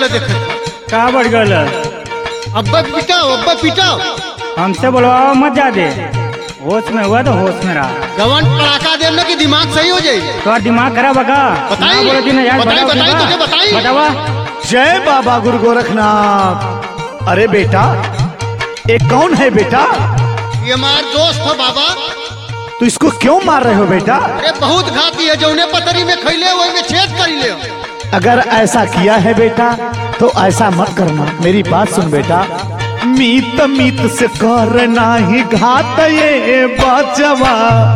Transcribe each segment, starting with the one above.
वाला देखा का बढ़ गल? अब्बा पिटाओ हमसे बोलवाओ मत जादे। होश में हुआ तो होश में रहा। जवान पड़ाका देना कि दिमाग सही हो जाए। तो दिमाग खराब है का? बताइए, बोलो कि नहीं यार, बताइए, बताओ, बताइए, तुझे बताइए। बतावा। जय बाबा गुरु गोरखनाथ। अरे बेटा, ये कौन है बेटा? ये हमार दोस्त है बाबा। तो इसको क्यों मार रहे हो बेटा? अरे बहुत घाती है, जौने पतरी में खैले वही में छेद कर ले। अगर ऐसा किया है बेटा तो ऐसा मत करना। मेरी बात सुन बेटा, मीत मीत से करना ही घात ये बचवा।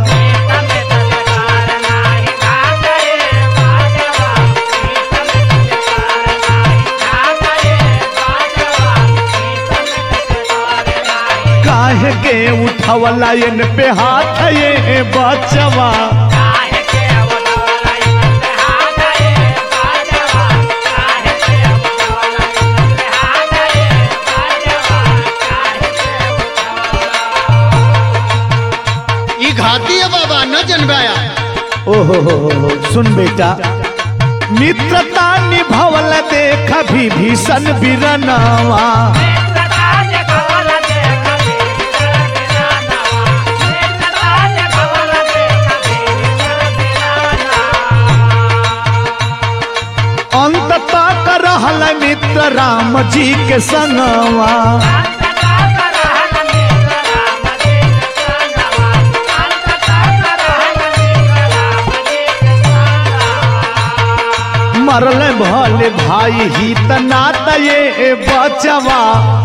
काहे के उठवला इन पे हाथ ये बचवा। घाती है बाबा, न जनवाया। ओहो सुन बेटा, मित्रता निभावल देख विभीषण बिरनवा। अंत तक रहल मित्र राम जी के संगवा। मरल भले भाई ही तनात ये बचवा।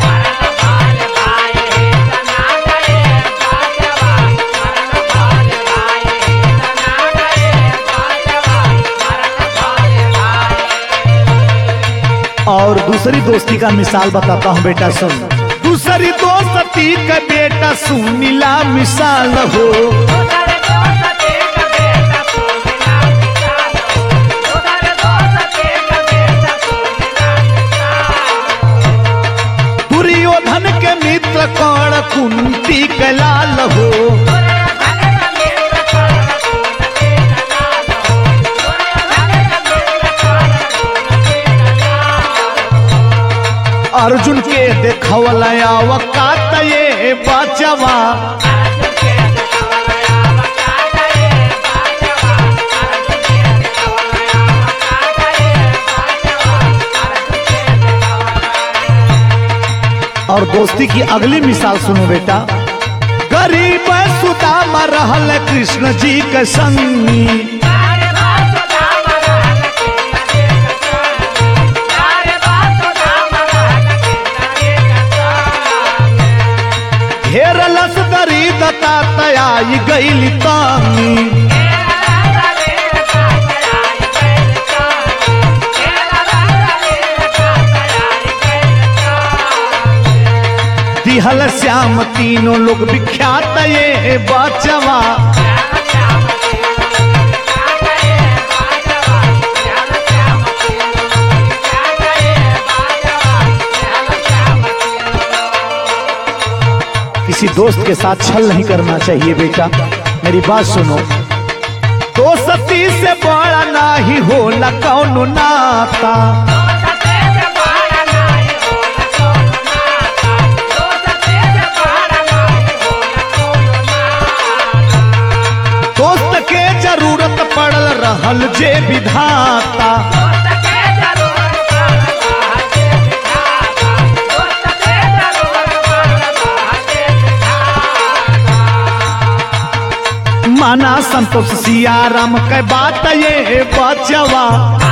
और दूसरी दोस्ती का मिसाल बताता हूँ बेटा सुन। दूसरी दोस्ती का बेटा सुनीला मिसाल हो। दुर्योधन के मित्र कर्ण कुंती के लाल हो। अर्जुन के देखवलया वकात ये बचवा। और दोस्ती की अगली मिसाल सुनो बेटा, गरीब सुदामा रहल कृष्ण जी के संगी। घेरलस दरी दता तयाई गईली तांगी। दिहल श्याम तीनों लोग विख्यात ये बचवा। किसी दोस्त के साथ छल नहीं करना चाहिए बेटा, मेरी बात सुनो। दोस्ती से बड़ा नहीं होला कौनो नाता। दोस्त के जरूरत पड़ल रहल जे विधाता। माना संतोष सिया राम के बात ये बचवा।